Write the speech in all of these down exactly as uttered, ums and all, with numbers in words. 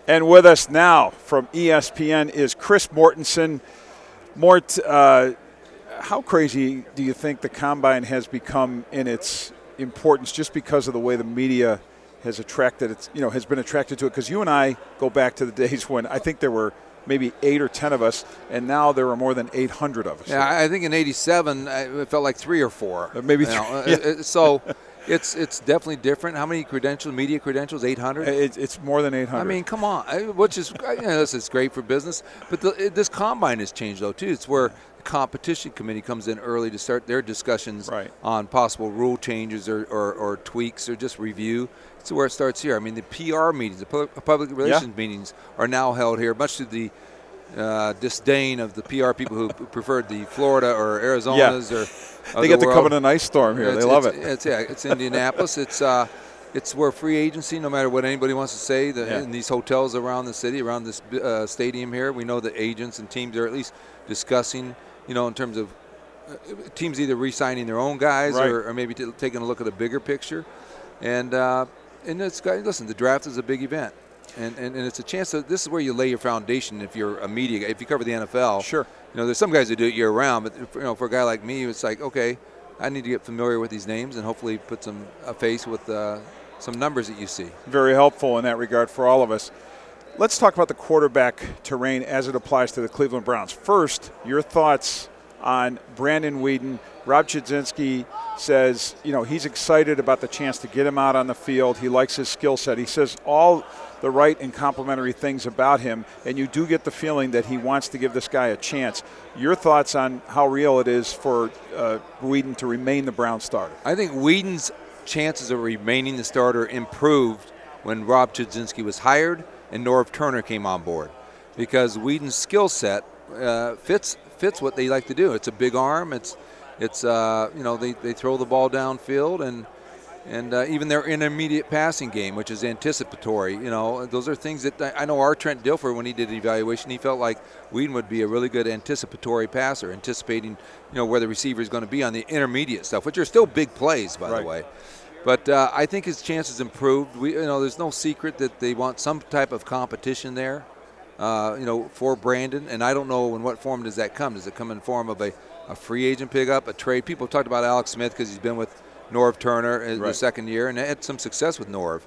And with us now from E S P N is Chris Mortensen. Mort, uh, how crazy do you think the Combine has become in its importance just because of the way the media has attracted its, you know, has been attracted to it? Because you and I go back to the days when I think there were maybe eight or ten of us, and now there are more than eight hundred of us. Yeah, I think in eighty-seven it felt like three or four. Uh, maybe you three. Know, Yeah. So it's it's definitely different. How many credentials, media credentials? eight hundred? It's, it's more than eight hundred. I mean, come on. Which is, you know, this is great for business. But the, it, this Combine has changed, though, too. It's where the competition committee comes in early to start their discussions right. on possible rule changes or, or, or tweaks or just review. It's where it starts here. I mean, the P R meetings, the public relations yeah. meetings are now held here, much to the uh, disdain of the P R people who preferred the Florida or Arizona's yeah. or they the get world. to come in an ice storm here. It's, they love it's, it. It's, yeah, it's Indianapolis. It's uh, it's where free agency, no matter what anybody wants to say, the, yeah. in these hotels around the city, around this uh, stadium here, we know that agents and teams are at least discussing, you know, in terms of uh, teams either re-signing their own guys right. or, or maybe t- taking a look at a bigger picture. And uh, and it's listen, the draft is a big event. And, and and it's a chance to, this is where you lay your foundation if you're a media guy. If you cover the N F L, sure. You know, there's some guys that do it year round, but if, you know, for a guy like me, it's like, okay, I need to get familiar with these names and hopefully put some a face with uh, some numbers that you see. Very helpful in that regard for all of us. Let's talk about the quarterback terrain as it applies to the Cleveland Browns. First, your thoughts on Brandon Weeden. Rob Chudzinski says, you know, he's excited about the chance to get him out on the field. He likes his skill set. He says all the right and complimentary things about him, and you do get the feeling that he wants to give this guy a chance. Your thoughts on how real it is for uh, Weeden to remain the Brown starter? I think Weeden's chances of remaining the starter improved when Rob Chudzinski was hired and Norv Turner came on board, because Weeden's skill set uh, fits fits what they like to do. It's a big arm. It's it's uh, you know they, they throw the ball downfield and. And uh, even their intermediate passing game, which is anticipatory, you know, those are things that I, I know our Trent Dilfer, when he did the evaluation, he felt like Weeden would be a really good anticipatory passer, anticipating, you know, where the receiver is going to be on the intermediate stuff, which are still big plays, by right. the way. But uh, I think his chances improved. We, you know, there's no secret that they want some type of competition there, uh, you know, for Brandon. And I don't know in what form does that come. Does it come in form of a, a free agent pickup, a trade? People have talked about Alex Smith because he's been with Norv Turner in right. the second year, and had some success with Norv.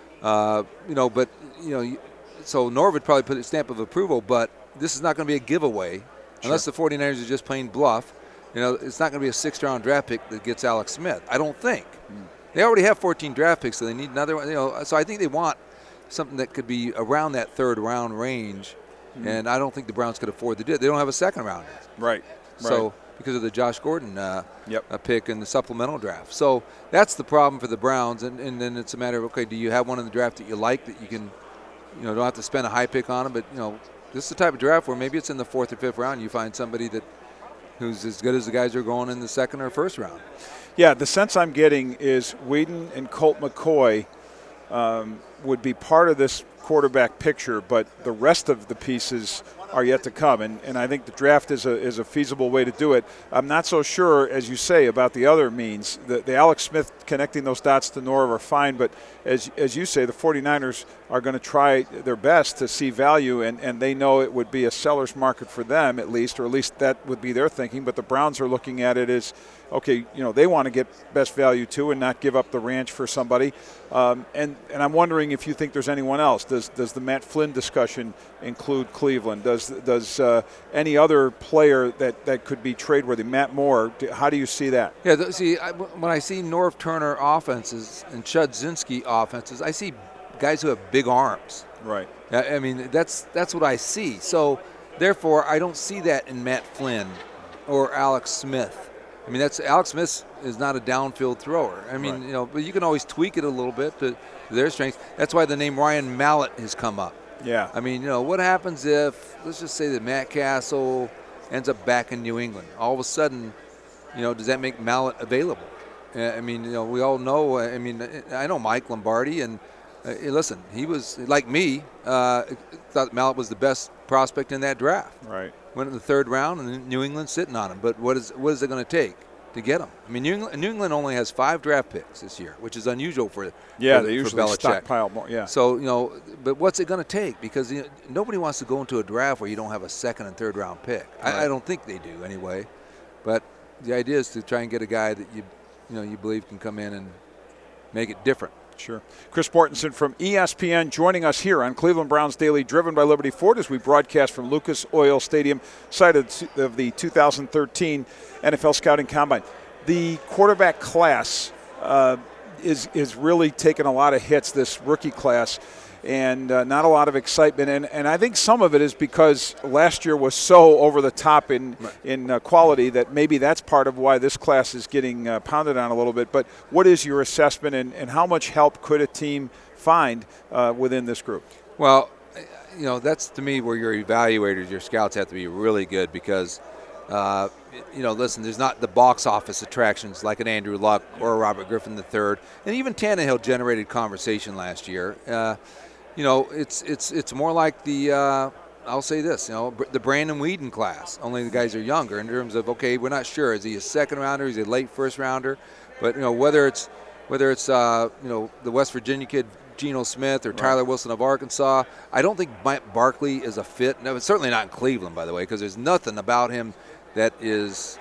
Uh, you know, but, you know, so Norv would probably put a stamp of approval, but this is not going to be a giveaway. Sure. Unless the 49ers are just playing bluff. You know, it's not going to be a sixth-round draft pick that gets Alex Smith, I don't think. Mm. They already have fourteen draft picks, so they need another one. You know, so I think they want something that could be around that third-round range, mm. and I don't think the Browns could afford to do it. They don't have a second round. Right. So. Right. Because of the Josh Gordon uh, yep. uh, pick in the supplemental draft. So that's the problem for the Browns. And, and then it's a matter of, okay, do you have one in the draft that you like that you can, you know, don't have to spend a high pick on them. But, you know, this is the type of draft where maybe it's in the fourth or fifth round. You find somebody that who's as good as the guys who are going in the second or first round. Yeah, the sense I'm getting is Weeden and Colt McCoy um, would be part of this quarterback picture, but the rest of the pieces are yet to come, and, and I think the draft is a is a feasible way to do it. I'm not so sure, as you say, about the other means. The, the Alex Smith connecting those dots to Norv are fine, but as as you say, the 49ers are going to try their best to see value, and, and they know it would be a seller's market for them at least, or at least that would be their thinking. But the Browns are looking at it as, okay, you know, they want to get best value too and not give up the ranch for somebody. Um, and, and I'm wondering if you think there's anyone else. Does does the Matt Flynn discussion include Cleveland? Does does uh, any other player that, that could be trade-worthy? Matt Moore, how do you see that? Yeah, th- see, I, when I see Norv Turner offenses and Chudzinski offenses, I see guys who have big arms. Right. I, I mean, that's that's what I see. So, therefore, I don't see that in Matt Flynn or Alex Smith. I mean, that's Alex Smith is not a downfield thrower. I mean, right. you know, but you can always tweak it a little bit to, to their strengths. That's why the name Ryan Mallett has come up. Yeah. I mean, you know, what happens if, let's just say that Matt Castle ends up back in New England? All of a sudden, you know, does that make Mallett available? I mean, you know, we all know, I mean, I know Mike Lombardi, and uh, listen, he was, like me, uh, thought Mallett was the best prospect in that draft. Right. Went in the third round, and New England sitting on him. But what is what is it going to take? to get them. I mean, New England, New England only has five draft picks this year, which is unusual for yeah. for, They for usually Belichick. stockpile more. Yeah. So you know, but what's it going to take? Because you know, nobody wants to go into a draft where you don't have a second and third round pick. Right. I, I don't think they do anyway. But the idea is to try and get a guy that you you know you believe can come in and make it different. Sure. Chris Mortensen from E S P N joining us here on Cleveland Browns Daily, driven by Liberty Ford, as we broadcast from Lucas Oil Stadium, site of the two thousand thirteen N F L Scouting Combine. The quarterback class uh, is is really taking a lot of hits, this rookie class, and uh, not a lot of excitement. And, and I think some of it is because last year was so over the top in right. in uh, quality that maybe that's part of why this class is getting uh, pounded on a little bit. But what is your assessment, and, and how much help could a team find uh, within this group? Well, you know, that's to me where your evaluators, your scouts have to be really good because, uh, you know, listen, there's not the box office attractions like an Andrew Luck or a Robert Griffin the third, and even Tannehill generated conversation last year. Uh, You know, it's it's it's more like the uh, I'll say this, you know, the Brandon Weeden class. Only the guys are younger in terms of okay, we're not sure is he a second rounder, is he a late first rounder, but you know whether it's whether it's uh, you know the West Virginia kid Geno Smith or right. Tyler Wilson of Arkansas. I don't think Mike Barkley is a fit. No, it's certainly not in Cleveland, by the way, because there's nothing about him that is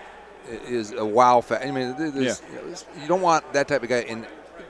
is a wow factor. I mean, there's, yeah. you, know, you don't want that type of guy in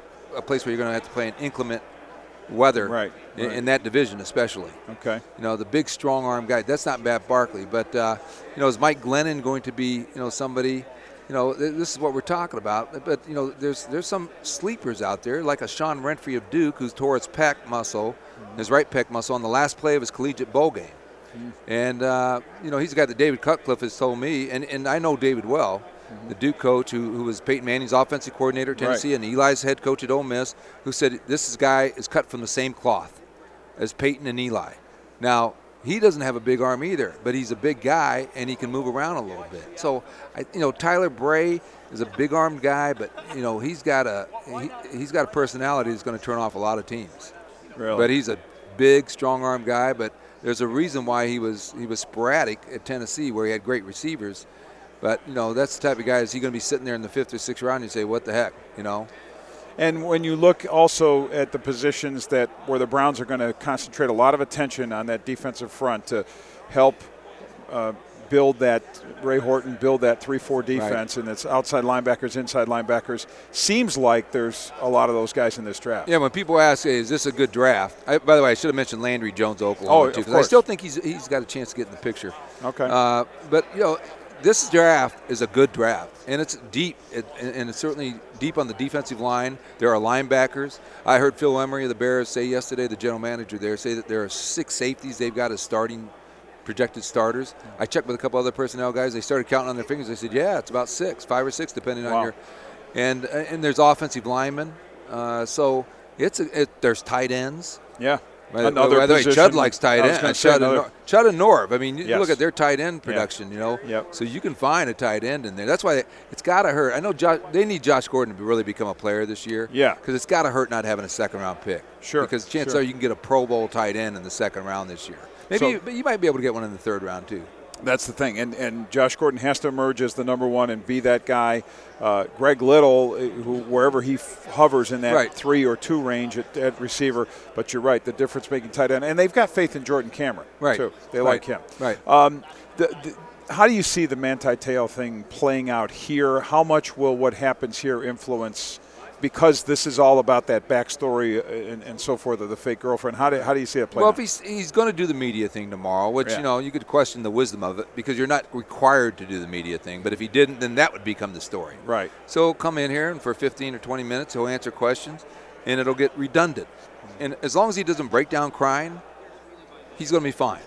a place where you're going to have to play in inclement weather right, in, right. in that division especially. Okay. You know, the big strong arm guy, that's not Matt Barkley, but uh, you know, is Mike Glennon going to be, you know, somebody, you know, th- this is what we're talking about, but you know, there's there's some sleepers out there like a Sean Renfrey of Duke who's tore his pec muscle, mm-hmm. his right pec muscle on the last play of his collegiate bowl game. Mm-hmm. And uh, you know, he's a guy that David Cutcliffe has told me, and, and I know David well, the Duke coach, who, who was Peyton Manning's offensive coordinator at Tennessee, right. and Eli's head coach at Ole Miss, who said this guy is cut from the same cloth as Peyton and Eli. Now, he doesn't have a big arm either, but he's a big guy, and he can move around a little bit. So, I, you know, Tyler Bray is a big-armed guy, but, you know, he's got a he, he's got a personality that's going to turn off a lot of teams. Really? But he's a big, strong-armed guy, but there's a reason why he was he was sporadic at Tennessee where he had great receivers. But, you know, that's the type of guy, is he going to be sitting there in the fifth or sixth round and you say, what the heck, you know? And when you look also at the positions that where the Browns are going to concentrate a lot of attention on that defensive front to help uh, build that, Ray Horton build that three four defense, right. and it's outside linebackers, inside linebackers, seems like there's a lot of those guys in this draft. Yeah, when people ask, hey, is this a good draft? I, by the way, I should have mentioned Landry Jones, Oklahoma, oh, too, because I still think he's he's got a chance to get in the picture. Okay. Uh, but, you know, this draft is a good draft, and it's deep, it, and it's certainly deep on the defensive line. There are linebackers. I heard Phil Emery of the Bears say yesterday, the general manager there, say that there are six safeties they've got as starting projected starters. I checked with a couple other personnel guys. They started counting on their fingers. They said, yeah, it's about six, five or six, depending wow. on your – and and there's offensive linemen. Uh, so it's a, it, there's tight ends. Yeah. By, another by the way, Chud likes tight end. Chud, and Nor- Chud and Norv. I mean, you yes. look at their tight end production, yeah. you know. Yep. So you can find a tight end in there. That's why it's got to hurt. I know Josh, they need Josh Gordon to really become a player this year. Yeah. Because it's got to hurt not having a second-round pick. Sure. Because chances sure. are you can get a Pro Bowl tight end in the second round this year. Maybe so, you, but you might be able to get one in the third round too. That's the thing. And and Josh Gordon has to emerge as the number one and be that guy. Uh, Greg Little, who wherever he f- hovers in that right. three or two range at, at receiver. But you're right, the difference making tight end. And they've got faith in Jordan Cameron, right. too. They right. like him. Right. Um, the, the, how do you see the Manti Te'o thing playing out here? How much will what happens here influence? Because this is all about that backstory and, and so forth of the fake girlfriend. How do, how do you see it playing Well, out? if he's, he's going to do the media thing tomorrow, which, yeah. you know, you could question the wisdom of it because you're not required to do the media thing. But if he didn't, then that would become the story. Right. So he'll come in here and for fifteen or twenty minutes he'll answer questions and it'll get redundant. And as long as he doesn't break down crying, he's going to be fine.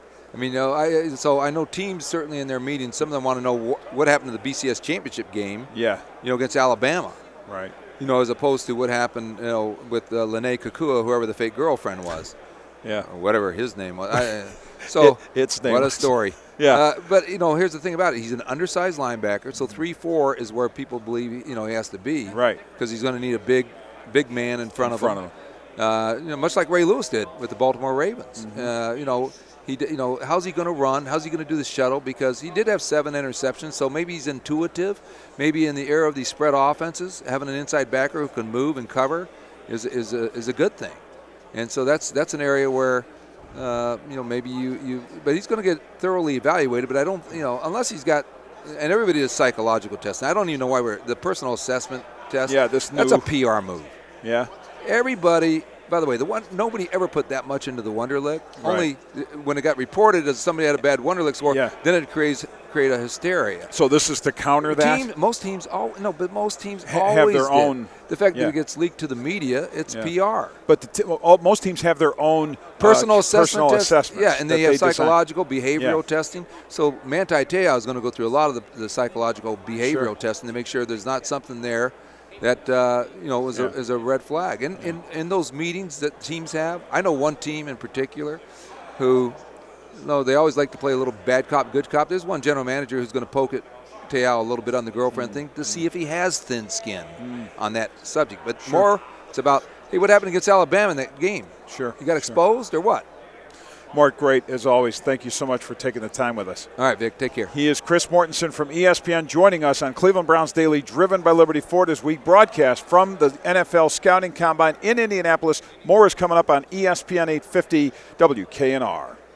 I mean, you know, I, so I know teams certainly in their meetings, some of them want to know wh- what happened to the B C S championship game, yeah. you know, against Alabama. Right. You know, as opposed to what happened, you know, with uh, Lene Kakua, whoever the fake girlfriend was. Yeah. Or whatever his name was. I, so, it, it's name what was. a story. Yeah. Uh, but, you know, here's the thing about it. He's an undersized linebacker, so three four is where people believe, you know, he has to be. Right. Because he's going to need a big, big man in front in of front him. Of him. Uh, you know, much like Ray Lewis did with the Baltimore Ravens. Mm-hmm. Uh, you know, He, d- you know, how's he going to run? How's he going to do the shuttle? Because he did have seven interceptions, so maybe he's intuitive. Maybe in the era of these spread offenses, having an inside backer who can move and cover is is a, is a good thing. And so that's that's an area where, uh, you know, maybe you, you – but he's going to get thoroughly evaluated. But I don't – you know, unless he's got – and everybody does psychological testing. I don't even know why we're – the personal assessment test, Yeah, this new, that's a P R move. Yeah. Everybody – by the way, the one nobody ever put that much into the Wonderlic. Right. Only when it got reported as somebody had a bad Wonderlic score, Yeah. then it creates create a hysteria. So this is to counter that? Team, most teams, all no, but most teams Ha- always have their did. own- The fact yeah. that it gets leaked to the media, it's Yeah. P R. But the t- all, most teams have their own Personal uh, assessment personal test, assessments. yeah, and that they have design. psychological, behavioral Yeah. testing. So Manti Te'o is going to go through a lot of the, the psychological, behavioral Sure. testing to make sure there's not something there that uh, you know is, Yeah. a, is a red flag. And in, in those meetings that teams have, I know one team in particular who, no, they always like to play a little bad cop, good cop. There's one general manager who's going to poke at Te'o a little bit on the girlfriend mm. thing to see if he has thin skin mm. on that subject. But Sure. more, it's about, hey, what happened against Alabama in that game? Sure. You got sure. exposed or what? Mark, great as always. Thank you so much for taking the time with us. All right, Vic, take care. He is Chris Mortensen from E S P N joining us on Cleveland Browns Daily, driven by Liberty Ford, as we broadcast from the N F L Scouting Combine in Indianapolis. More is coming up on E S P N eight fifty W K N R.